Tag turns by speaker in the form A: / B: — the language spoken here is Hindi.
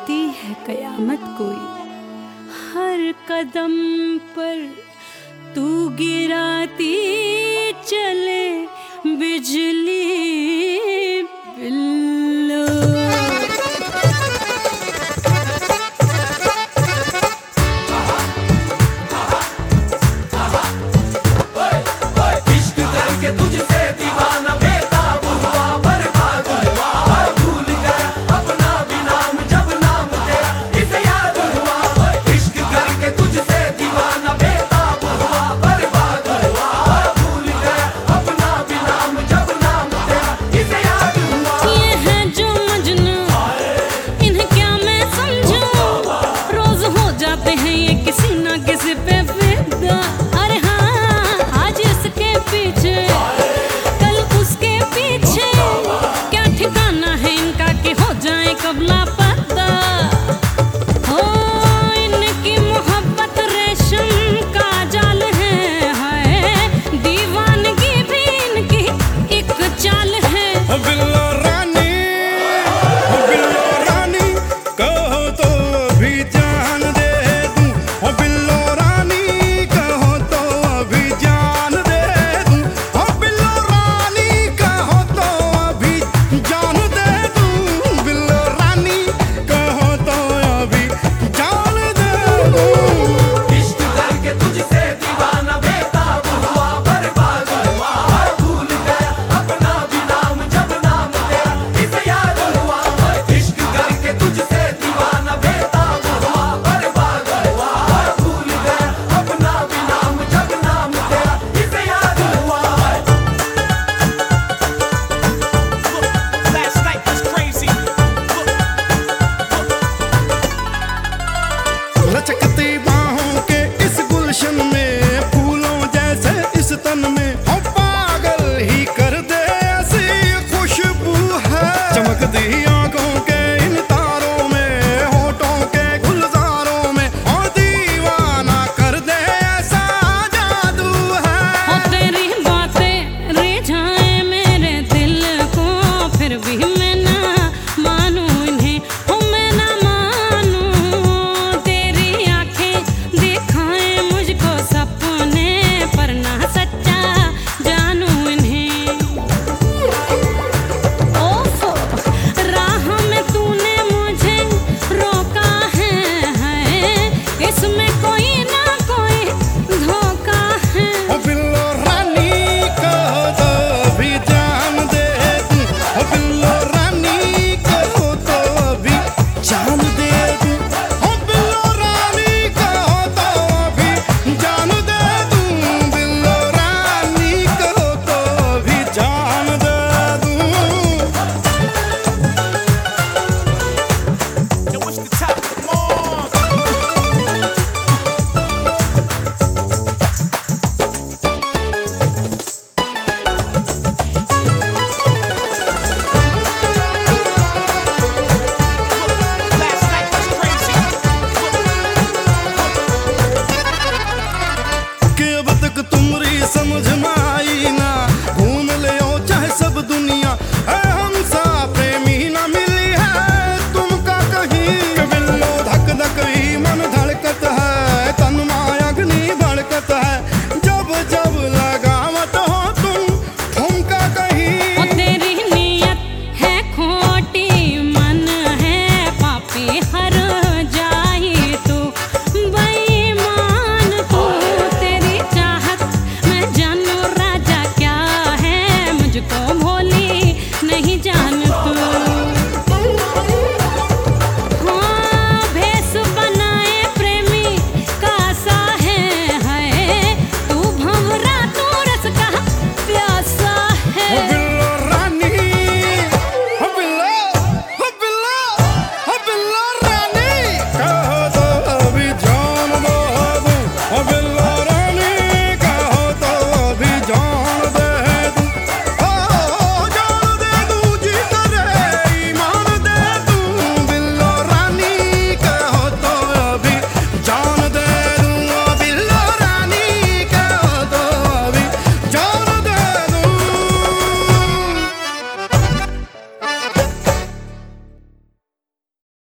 A: आती है कयामत कोई, हर कदम पर तू गिराती चले बिजली बिल्लो।
B: इश्क करके तुझसे दीवाना बेताब हुआ, बर्बाद हुआ, भूल गया अपना भी नाम जब नाम तेरा इसे याद हुआ। इश्क करके तुझसे दीवाना बेताब हुआ, बर्बाद हुआ, भूल गया अपना भी नाम जब नाम तेरा इसे याद हुआ।
A: ये है जो मजनू, इन्हें क्या मैं समझूं, रोज हो जाते हैं ये किसी ना किसी पे फिदा। अरे हाँ, आज इसके पीछे कल उसके पीछे, क्या ठिकाना है इनका कि हो जाए कब लापता। हो इनकी मोहब्बत रेशम का जाल है, हाय दीवानगी भी इनकी एक चाल है।
C: बिल्लो रानी, बिल्लो रानी, कहो तो अभी जान दे दूं। ओ बिल्लो रानी, कहो तो अभी जान दे दूं। ओ बिल्लो रानी, कहो तो अभी जान दे दूं। बिल्लो रानी, कहो तो अभी जान दे दूं।
B: इश्क करके तुझसे दीवाना बेताब हुआ, बर्बाद हुआ, भूल गया अपना भी नाम जब नाम तेरा इसे याद हुआ। इश्क करके तुझसे दीवाना बेताब हुआ, बर्बाद हुआ, भूल गया अपना भी नाम जब नाम तेरा इसे याद हुआ।
D: Last night was crazy.
C: लचकती बाहों के इस गुलशन में, फूलों जैसे इस तन में, हो पागल ही कर दे ऐसी खुशबू है। चमकती आंखों के इन तारों में, होठों के गुलजारों में, हो दीवाना कर दे ऐसा जादू है।
A: हो तेरी बातें रिझाएं मेरे दिल को, फिर भी मैं ना मानूं इन्हें, हो मैं ना मानूं। तेरी आंखें दिखाएं मुझको सपने, पर ना सच्चा जानूं इन्हें। ओफो, राह में तूने मुझे रोका है, इसमें कोई ना कोई धोखा है।
C: ओ बिल्लो रानी, कहो तो अभी जान दे दूं। ओ बिल्लो रानी, कहो तो अभी जान दे दूं। ओ बिल्लो रानी, कहो तो अभी जान दे दूं। बिल्लो रानी, कहो तो अभी जान दे दूं।
D: Yo, what's the top of the morning? Last night was crazy.
C: कि अब तक तुम्हारी समझ में आई ना, घूम ले ओ चाहे सब दुनिया, है हम सा प्रेमी ना मिली है तुमका कहीं